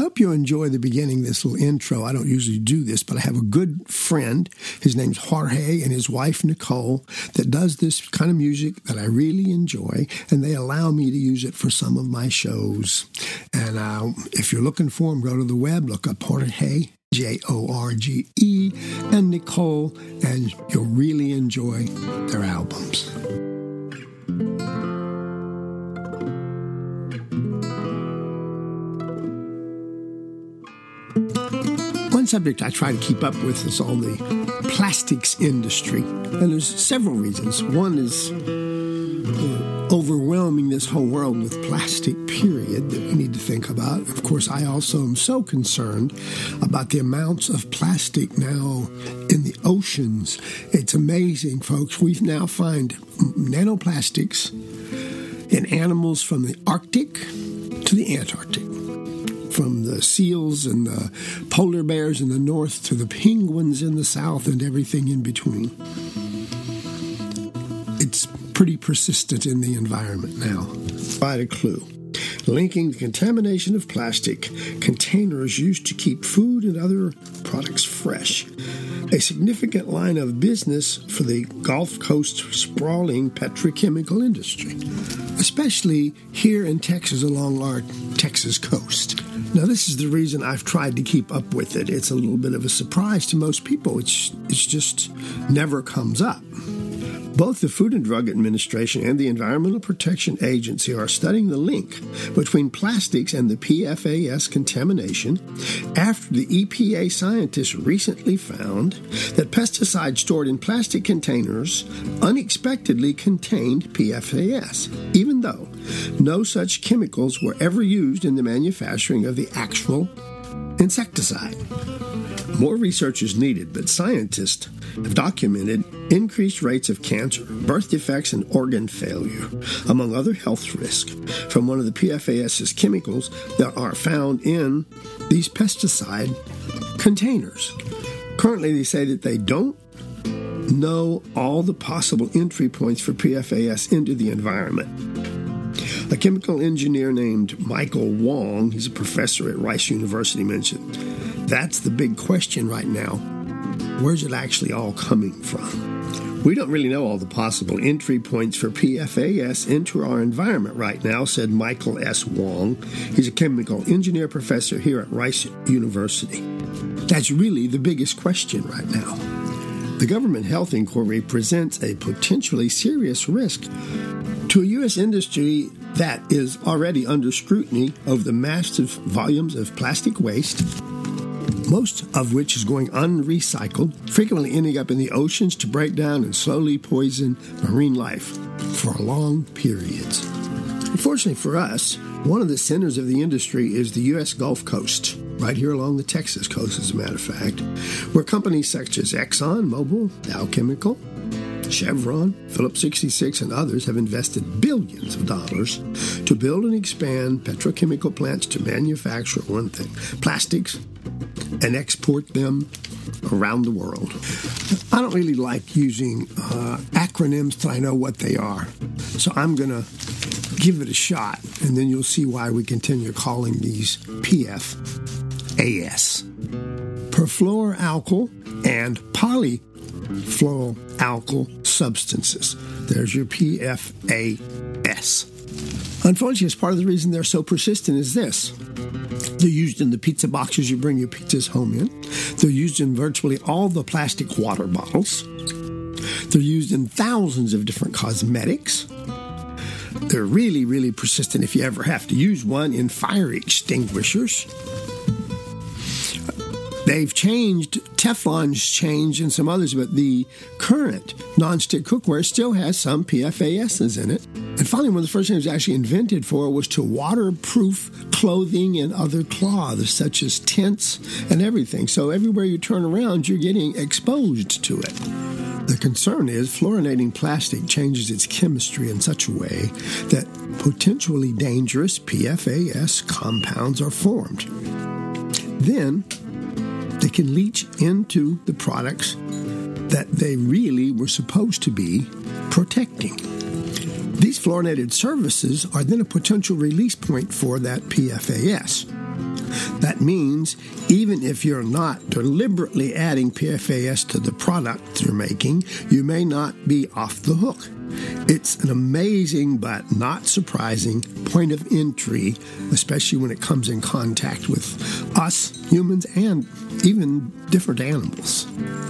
hope you enjoy the beginning of this little intro. I don't usually do this, but I have a good friend. His name's Jorge and his wife, Nicole, that does this kind of music that I really enjoy, and they allow me to use it for some of my shows. And if you're looking for them, go to the web, look up Jorge, Jorge, and Nicole, and you'll really enjoy their albums. One subject I try to keep up with is all the plastics industry, and there's several reasons. One is overwhelming this whole world with plastic, period, that we need to think about. Of course, I also am so concerned about the amounts of plastic now in the oceans. It's amazing, folks. We now find nanoplastics in animals from the Arctic to the Antarctic, from the seals and the polar bears in the north to the penguins in the south and everything in between. It's pretty persistent in the environment now. Provide a clue. Linking the contamination of plastic containers used to keep food and other products fresh. A significant line of business for the Gulf Coast sprawling petrochemical industry, especially here in Texas along our Texas coast. Now, this is the reason I've tried to keep up with it. It's a little bit of a surprise to most people. It's just never comes up. Both the Food and Drug Administration and the Environmental Protection Agency are studying the link between plastics and the PFAS contamination after the EPA scientists recently found that pesticides stored in plastic containers unexpectedly contained PFAS, even though no such chemicals were ever used in the manufacturing of the actual insecticide. More research is needed, but scientists have documented increased rates of cancer, birth defects, and organ failure, among other health risks, from one of the PFAS's chemicals that are found in these pesticide containers. Currently, they say that they don't know all the possible entry points for PFAS into the environment. A chemical engineer named Michael Wong, he's a professor at Rice University, mentioned, that's the big question right now. Where's it actually all coming from? We don't really know all the possible entry points for PFAS into our environment right now, said Michael S. Wong. He's a chemical engineer professor here at Rice University. That's really the biggest question right now. The government health inquiry presents a potentially serious risk to a U.S. industry that is already under scrutiny of the massive volumes of plastic waste, most of which is going unrecycled, frequently ending up in the oceans to break down and slowly poison marine life for long periods. Unfortunately for us, one of the centers of the industry is the U.S. Gulf Coast, right here along the Texas coast, as a matter of fact, where companies such as Exxon Mobil, Dow Chemical, Chevron, Phillips 66, and others have invested billions of dollars to build and expand petrochemical plants to manufacture one thing, plastics, and export them around the world. I don't really like using acronyms till I know what they are, so I'm going to give it a shot, and then you'll see why we continue calling these PFAS. Perfluoroalkyl and polyfluoroalkyl substances. There's your PFAS. Unfortunately, as part of the reason they're so persistent is this. They're used in the pizza boxes you bring your pizzas home in. They're used in virtually all the plastic water bottles. They're used in thousands of different cosmetics. They're really, really persistent if you ever have to use one in fire extinguishers. They've changed, Teflon's changed and some others, but the current nonstick cookware still has some PFASs in it. And finally, one of the first things it was actually invented for was to waterproof clothing and other cloths, such as tents and everything. So everywhere you turn around, you're getting exposed to it. The concern is fluorinating plastic changes its chemistry in such a way that potentially dangerous PFAS compounds are formed. Then they can leach into the products that they really were supposed to be protecting. These fluorinated surfaces are then a potential release point for that PFAS. That means even if you're not deliberately adding PFAS to the product you're making, you may not be off the hook. It's an amazing but not surprising point of entry, especially when it comes in contact with us, humans, and even different animals.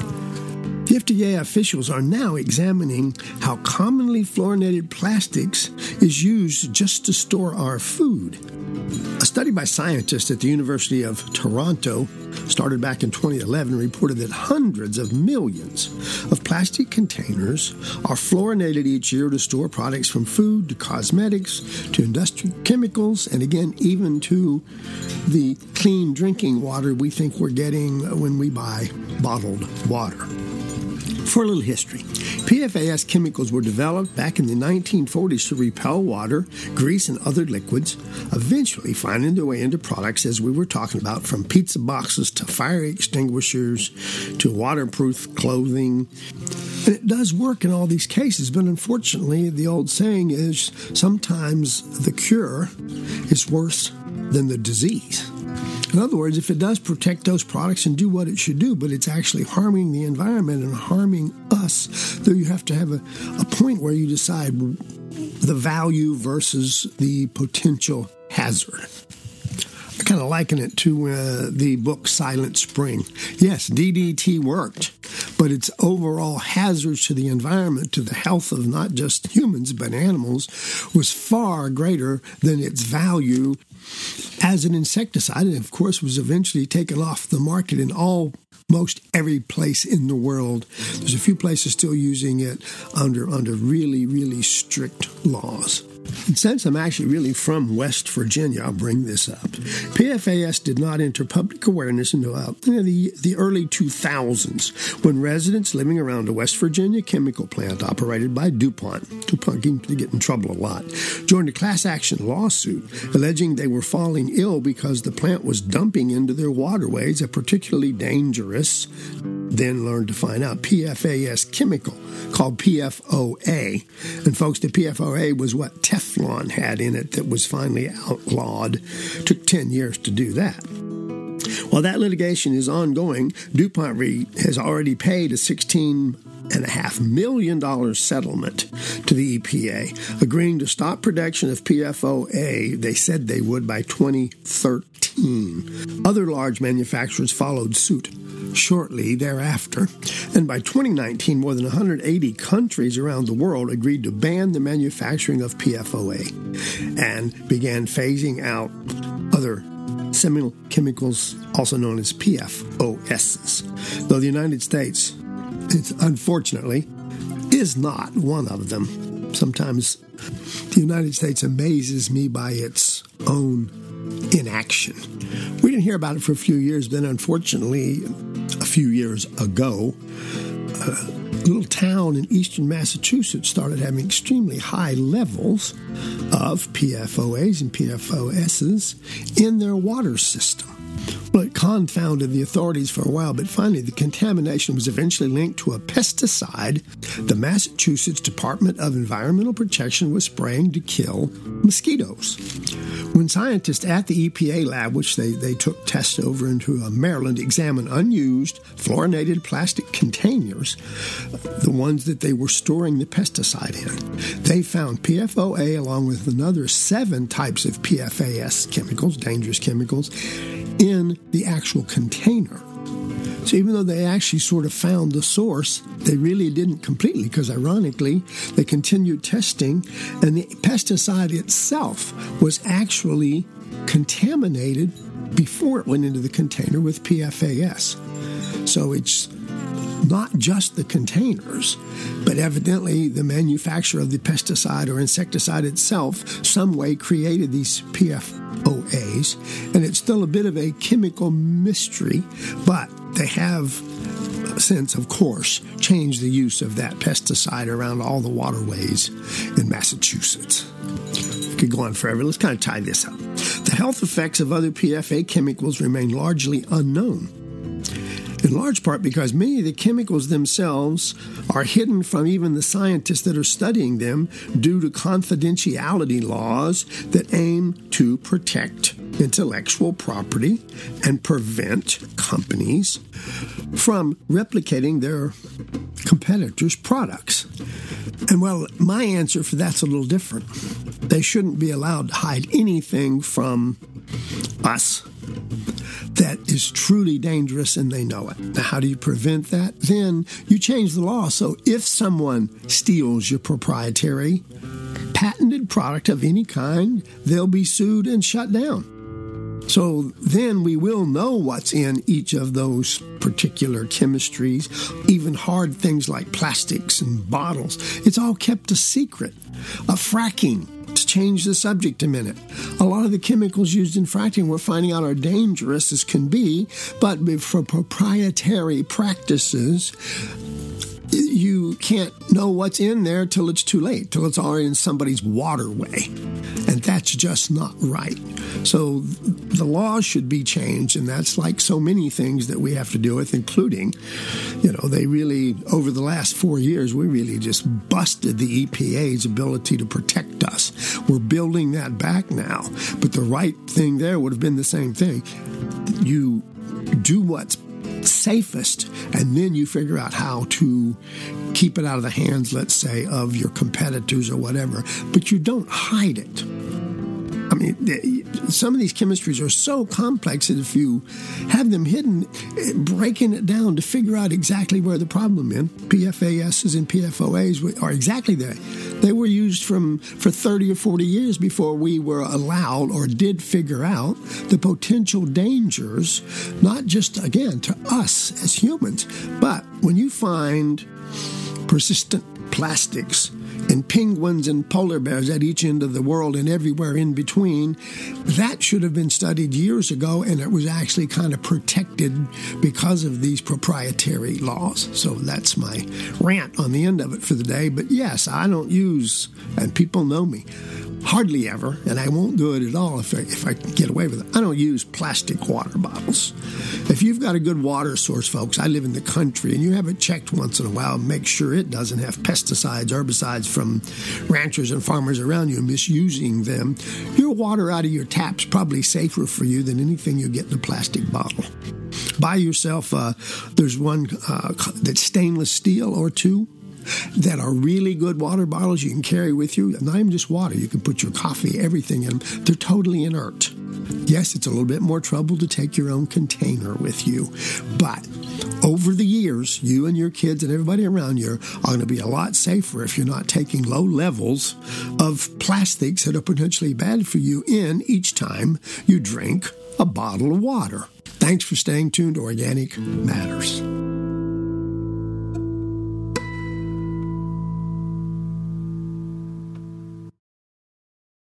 The FDA officials are now examining how commonly fluorinated plastics is used just to store our food. A study by scientists at the University of Toronto, started back in 2011, reported that hundreds of millions of plastic containers are fluorinated each year to store products from food to cosmetics to industrial chemicals, and again, even to the clean drinking water we think we're getting when we buy bottled water. For a little history, PFAS chemicals were developed back in the 1940s to repel water, grease, and other liquids, eventually finding their way into products, as we were talking about, from pizza boxes to fire extinguishers to waterproof clothing. And it does work in all these cases, but unfortunately, the old saying is sometimes the cure is worse than the disease. In other words, if it does protect those products and do what it should do, but it's actually harming the environment and harming us, then you have to have a point where you decide the value versus the potential hazard. I kind of liken it to the book Silent Spring. Yes, DDT worked, but its overall hazards to the environment, to the health of not just humans but animals, was far greater than its value as an insecticide, and of course was eventually taken off the market in almost every place in the world. There's a few places still using it under really, really strict laws. And since I'm actually really from West Virginia, I'll bring this up. PFAS did not enter public awareness until the early 2000s, when residents living around a West Virginia chemical plant operated by DuPont seemed to get in trouble a lot, joined a class action lawsuit alleging they were falling ill because the plant was dumping into their waterways a particularly dangerous, then learned to find out, PFAS chemical called PFOA. And folks, the PFOA was what Teflon had in it that was finally outlawed. Took 10 years to do that. While that litigation is ongoing, DuPont has already paid a $16.5 million settlement to the EPA, agreeing to stop production of PFOA. They said they would by 2013. Other large manufacturers followed suit shortly thereafter, and by 2019, more than 180 countries around the world agreed to ban the manufacturing of PFOA and began phasing out other seminal chemicals, also known as PFOSs, though the United States, unfortunately, is not one of them. Sometimes the United States amazes me by its own inaction. We didn't hear about it for a few years, then unfortunately, a few years ago, a little town in eastern Massachusetts started having extremely high levels of PFOAs and PFOSs in their water system. Well, it confounded the authorities for a while, but finally the contamination was eventually linked to a pesticide the Massachusetts Department of Environmental Protection was spraying to kill mosquitoes. When scientists at the EPA lab, which they took tests over into Maryland, examined unused fluorinated plastic containers, the ones that they were storing the pesticide in, they found PFOA along with another 7 types of PFAS chemicals, dangerous chemicals, in the actual container. So even though they actually sort of found the source, they really didn't completely, because ironically, they continued testing, and the pesticide itself was actually contaminated before it went into the container with PFAS. So it's not just the containers, but evidently the manufacturer of the pesticide or insecticide itself some way created these PFOAs, and it's still a bit of a chemical mystery, but they have since, of course, changed the use of that pesticide around all the waterways in Massachusetts. We could go on forever. Let's kind of tie this up. The health effects of other PFA chemicals remain largely unknown. in large part because many of the chemicals themselves are hidden from even the scientists that are studying them due to confidentiality laws that aim to protect intellectual property and prevent companies from replicating their competitors' products. And well, my answer for that's a little different. They shouldn't be allowed to hide anything from us that is truly dangerous, and they know it. Now, how do you prevent that? Then you change the law. So if someone steals your proprietary patented product of any kind, they'll be sued and shut down. So then we will know what's in each of those particular chemistries, even hard things like plastics and bottles. It's all kept a secret. Fracking, to change the subject a minute. A lot of the chemicals used in fracking we're finding out are dangerous as can be, but for proprietary practices, you can't know what's in there till it's too late, till it's already in somebody's waterway. And that's just not right. So the laws should be changed, and that's like so many things that we have to deal with, including, they really, over the last 4 years, we really just busted the EPA's ability to protect us. We're building that back now. But the right thing there would have been the same thing. You do what's safest, and then you figure out how to keep it out of the hands, let's say, of your competitors or whatever, but you don't hide it. I mean, some of these chemistries are so complex that if you have them hidden, breaking it down to figure out exactly where the problem is, PFASs and PFOAs are exactly there. They were used for 30 or 40 years before we were allowed or did figure out the potential dangers, not just, again, to us as humans, but when you find persistent plastics in penguins and polar bears at each end of the world and everywhere in between, that should have been studied years ago, and it was actually kind of protected because of these proprietary laws. So that's my rant on the end of it for the day. But yes, I don't use, and people know me, hardly ever, and I won't do it at all if I can get away with it. I don't use plastic water bottles. If you've got a good water source, folks, I live in the country, and you have it checked once in a while, make sure it doesn't have pesticides, herbicides from ranchers and farmers around you misusing them. Your water out of your tap's probably safer for you than anything you get in a plastic bottle. Buy yourself, there's one that's stainless steel or two, that are really good water bottles you can carry with you. Not even just water. You can put your coffee, everything in them. They're totally inert. Yes, it's a little bit more trouble to take your own container with you. But over the years, you and your kids and everybody around you are going to be a lot safer if you're not taking low levels of plastics that are potentially bad for you in each time you drink a bottle of water. Thanks for staying tuned to Organic Matters.